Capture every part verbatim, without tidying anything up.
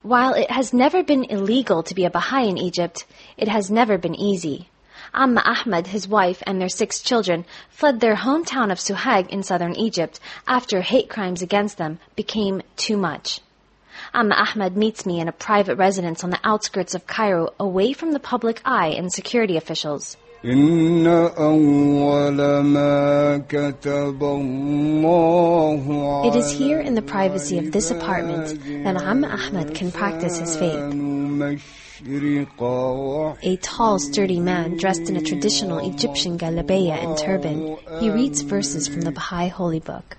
While it has never been illegal to be a Baha'i in Egypt, it has never been easy. Amma Ahmed, his wife, and their six children fled their hometown of Suhag in southern Egypt after hate crimes against them became too much. Amma Ahmed meets me in a private residence on the outskirts of Cairo, away from the public eye and security officials. It is here in the privacy of this apartment that Amma Ahmed can practice his faith. A tall, sturdy man dressed in a traditional Egyptian galabeya and turban, he reads verses from the Baha'i holy book.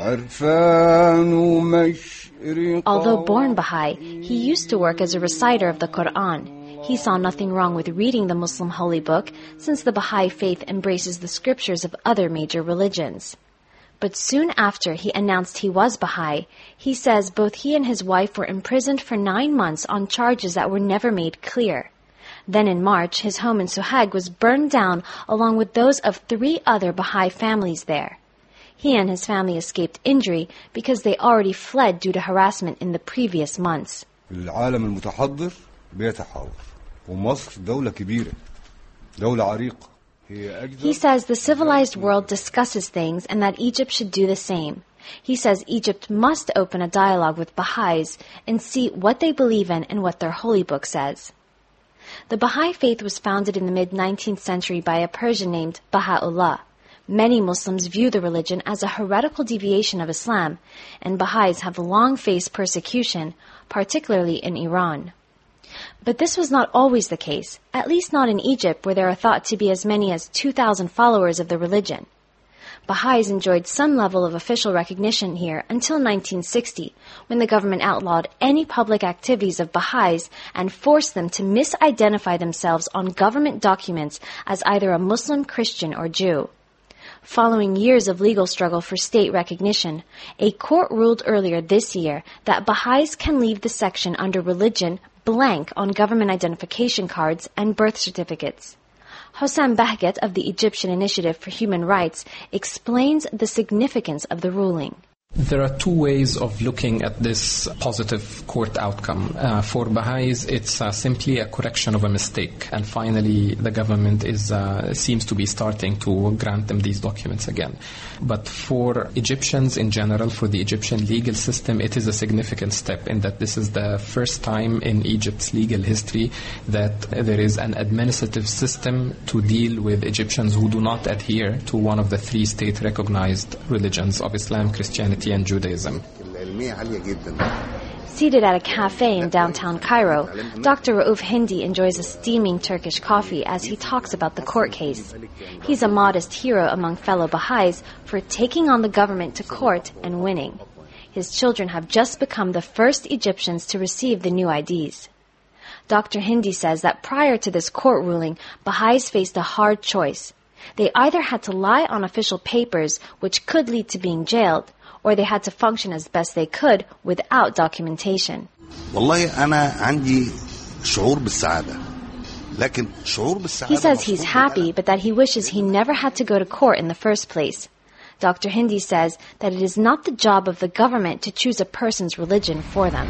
Although born Baha'i, he used to work as a reciter of the Quran. He saw nothing wrong with reading the Muslim holy book, since the Baha'i faith embraces the scriptures of other major religions. But soon after he announced he was Baha'i, he says both he and his wife were imprisoned for nine months on charges that were never made clear. Then in March, his home in Suhag was burned down along with those of three other Baha'i families there. He and his family escaped injury because they already fled due to harassment in the previous months. He says the civilized world discusses things and that Egypt should do the same. He says Egypt must open a dialogue with Baha'is and see what they believe in and what their holy book says. The Baha'i faith was founded in the mid-nineteenth century by a Persian named Baha'u'llah. Many Muslims view the religion as a heretical deviation of Islam, and Baha'is have long faced persecution, particularly in Iran. But this was not always the case, at least not in Egypt, where there are thought to be as many as two thousand followers of the religion. Baha'is enjoyed some level of official recognition here until nineteen sixty, when the government outlawed any public activities of Baha'is and forced them to misidentify themselves on government documents as either a Muslim, Christian, or Jew. Following years of legal struggle for state recognition, a court ruled earlier this year that Baha'is can leave the section under religion blank on government identification cards and birth certificates. Hossam Bahget of the Egyptian Initiative for Human Rights explains the significance of the ruling. There are two ways of looking at this positive court outcome. Uh, for Baha'is, it's uh, simply a correction of a mistake, and finally the government is uh, seems to be starting to grant them these documents again. But for Egyptians in general, for the Egyptian legal system, it is a significant step in that this is the first time in Egypt's legal history that there is an administrative system to deal with Egyptians who do not adhere to one of the three state-recognized religions of Islam, Christianity, and Judaism. Seated at a cafe in downtown Cairo, Doctor Rauf Hindi enjoys a steaming Turkish coffee as he talks about the court case. He's a modest hero among fellow Baha'is for taking on the government to court and winning. His children have just become the first Egyptians to receive the new I Ds. Doctor Hindi says that prior to this court ruling, Baha'is faced a hard choice. They either had to lie on official papers, which could lead to being jailed, or they had to function as best they could without documentation. He says he's happy, but that he wishes he never had to go to court in the first place. Doctor Hindi says that it is not the job of the government to choose a person's religion for them.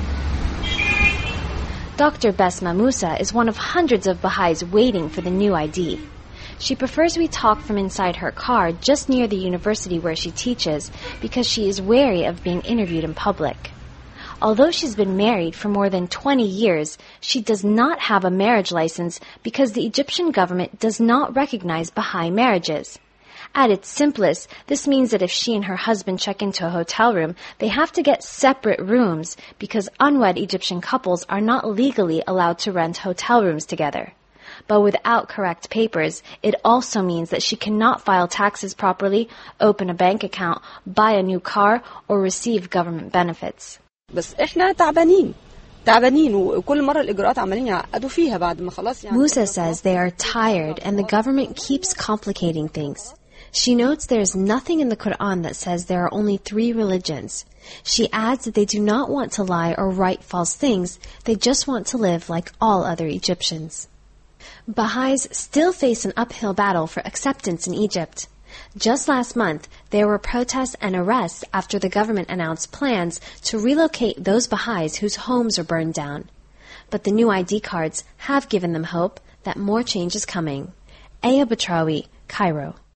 Doctor Besma Musa is one of hundreds of Baha'is waiting for the new I D. She prefers we talk from inside her car just near the university where she teaches because she is wary of being interviewed in public. Although she's been married for more than twenty years, she does not have a marriage license because the Egyptian government does not recognize Baha'i marriages. At its simplest, this means that if she and her husband check into a hotel room, they have to get separate rooms because unwed Egyptian couples are not legally allowed to rent hotel rooms together. But without correct papers, it also means that she cannot file taxes properly, open a bank account, buy a new car, or receive government benefits. Musa says they are tired and the government keeps complicating things. She notes there is nothing in the Quran that says there are only three religions. She adds that they do not want to lie or write false things, they just want to live like all other Egyptians. Baha'is still face an uphill battle for acceptance in Egypt. Just last month, there were protests and arrests after the government announced plans to relocate those Baha'is whose homes are burned down. But the new I D cards have given them hope that more change is coming. Aya Batrawi, Cairo.